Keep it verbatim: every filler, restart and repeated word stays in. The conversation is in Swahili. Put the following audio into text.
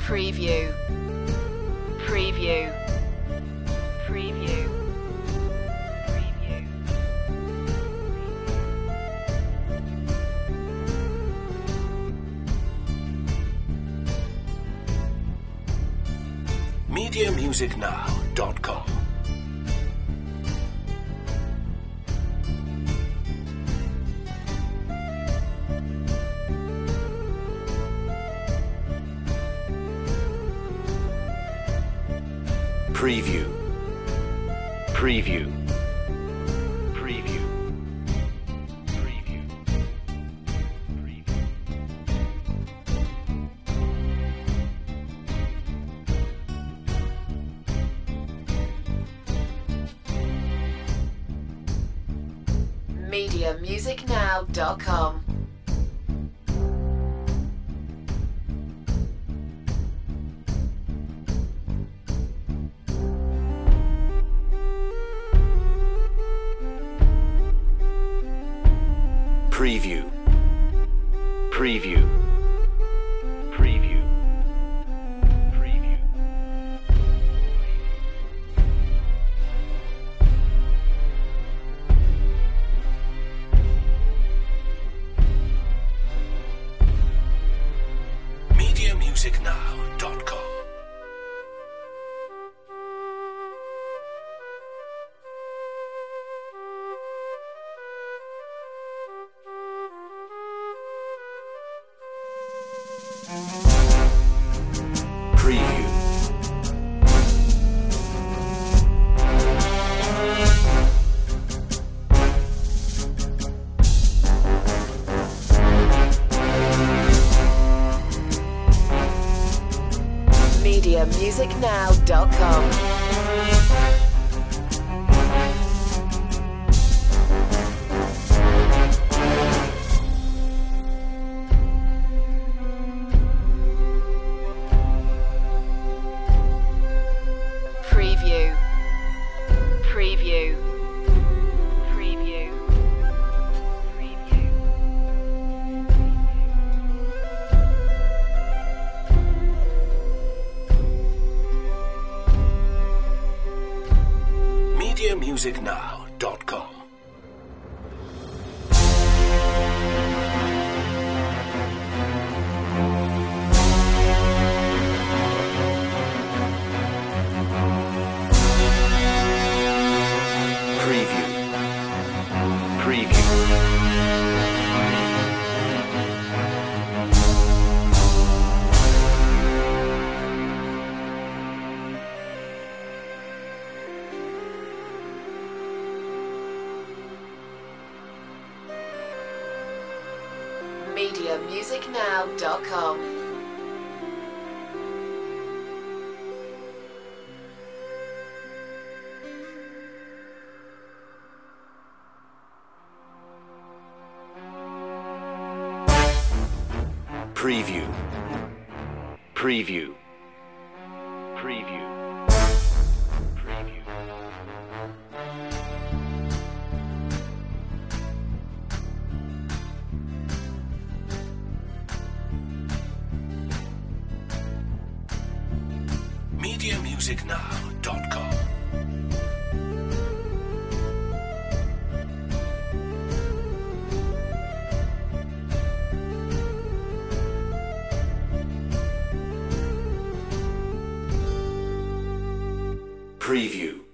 Preview. Preview. Preview. Preview. media music now dot com. Preview. Preview. Preview. Preview. Preview. media music now dot com. Preview. Preview. Preview. Preview. media music now dot com. Preview. media music now dot com. Preview. Preview. Preview. Preview. media music now dot com. Preview. Preview. media music now dot com. Preview. Preview. Preview. Preview. media music now dot com. Preview.